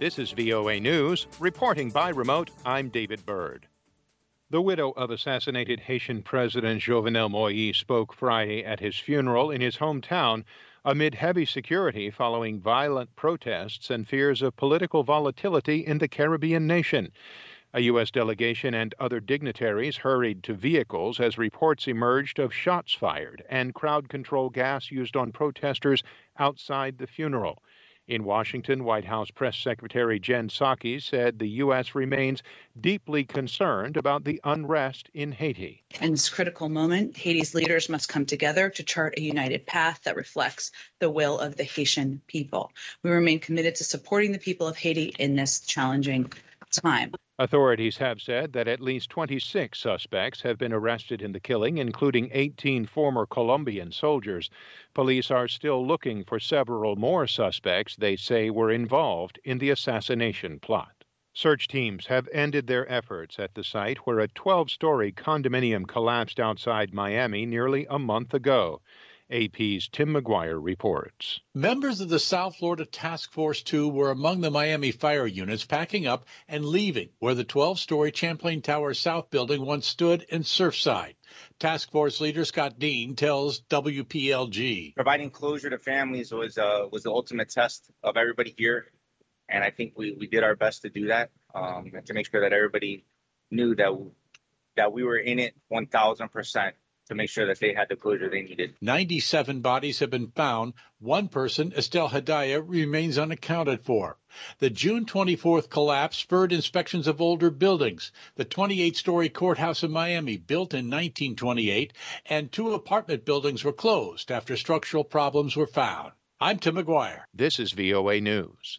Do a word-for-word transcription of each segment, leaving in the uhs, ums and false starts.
This is V O A News. Reporting by remote, I'm David Byrd. The widow of assassinated Haitian President Jovenel Moïse spoke Friday at his funeral in his hometown amid heavy security following violent protests and fears of political volatility in the Caribbean nation. A U S delegation and other dignitaries hurried to vehicles as reports emerged of shots fired and crowd control gas used on protesters outside the funeral. In Washington, White House Press Secretary Jen Psaki said the U S remains deeply concerned about the unrest in Haiti. In this critical moment, Haiti's leaders must come together to chart a united path that reflects the will of the Haitian people. We remain committed to supporting the people of Haiti in this challenging time. Authorities have said that at least twenty-six suspects have been arrested in the killing, including eighteen former Colombian soldiers. Police are still looking for several more suspects they say were involved in the assassination plot. Search teams have ended their efforts at the site where a twelve-story condominium collapsed outside Miami nearly a month ago. A P's Tim McGuire reports. Members of the South Florida Task Force two were among the Miami fire units packing up and leaving where the twelve-story Champlain Tower South building once stood in Surfside. Task Force leader Scott Dean tells W P L G. Providing closure to families was uh, was the ultimate test of everybody here, and I think we, we did our best to do that, um, and to make sure that everybody knew that that we were in it one thousand percent. To make sure that they had the closure they needed. ninety-seven bodies have been found. One person, Estelle Hadaya, remains unaccounted for. The June twenty-fourth collapse spurred inspections of older buildings. The twenty-eight-story courthouse in Miami, built in nineteen twenty-eight, and two apartment buildings were closed after structural problems were found. I'm Tim McGuire. This is V O A News.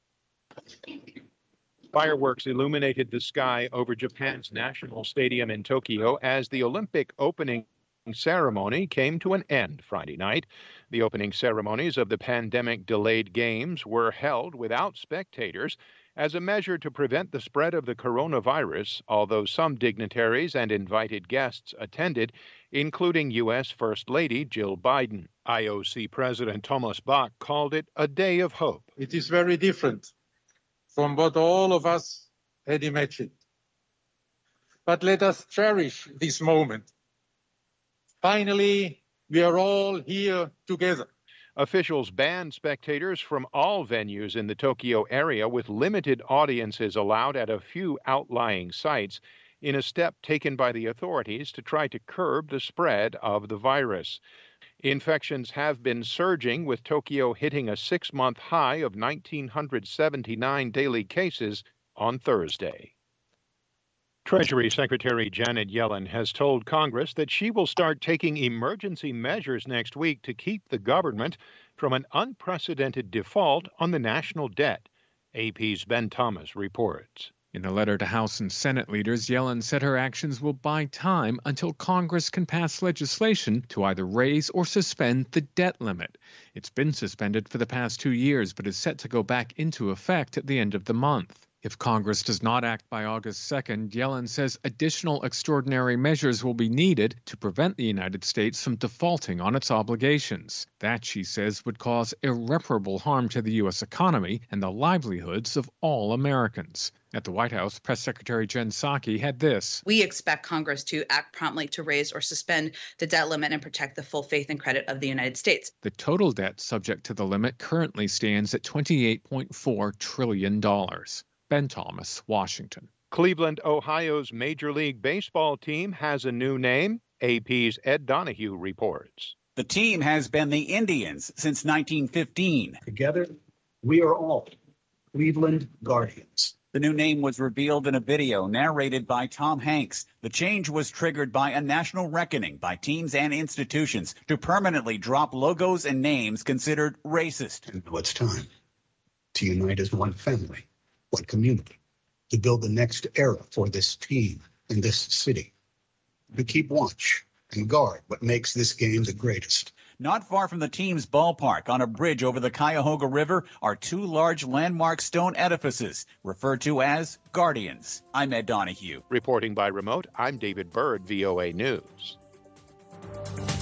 Fireworks illuminated the sky over Japan's National Stadium in Tokyo as the Olympic opening ceremony came to an end Friday night. The opening ceremonies of the pandemic-delayed games were held without spectators as a measure to prevent the spread of the coronavirus, although some dignitaries and invited guests attended, including U S First Lady Jill Biden. I O C President Thomas Bach called it a day of hope. It is very different from what all of us had imagined. But let us cherish this moment. Finally, we are all here together. Officials banned spectators from all venues in the Tokyo area, with limited audiences allowed at a few outlying sites, in a step taken by the authorities to try to curb the spread of the virus. Infections have been surging, with Tokyo hitting a six-month high of one thousand nine hundred seventy-nine daily cases on Thursday. Treasury Secretary Janet Yellen has told Congress that she will start taking emergency measures next week to keep the government from an unprecedented default on the national debt. A P's Ben Thomas reports. In a letter to House and Senate leaders, Yellen said her actions will buy time until Congress can pass legislation to either raise or suspend the debt limit. It's been suspended for the past two years, but is set to go back into effect at the end of the month. If Congress does not act by August second, Yellen says additional extraordinary measures will be needed to prevent the United States from defaulting on its obligations. That, she says, would cause irreparable harm to the U S economy and the livelihoods of all Americans. At the White House, Press Secretary Jen Psaki had this. We expect Congress to act promptly to raise or suspend the debt limit and protect the full faith and credit of the United States. The total debt subject to the limit currently stands at twenty-eight point four trillion dollars. Ben Thomas, Washington. Cleveland, Ohio's Major League Baseball team has a new name. A P's Ed Donahue reports. The team has been the Indians since nineteen fifteen. Together, we are all Cleveland Guardians. The new name was revealed in a video narrated by Tom Hanks. The change was triggered by a national reckoning by teams and institutions to permanently drop logos and names considered racist. And now it's time to unite as one family, one community, to build the next era for this team and this city, to keep watch and guard what makes this game the greatest. Not far from the team's ballpark, on a bridge over the Cuyahoga River, are two large landmark stone edifices referred to as Guardians. I'm Ed Donahue. Reporting by remote, I'm David Byrd, V O A News.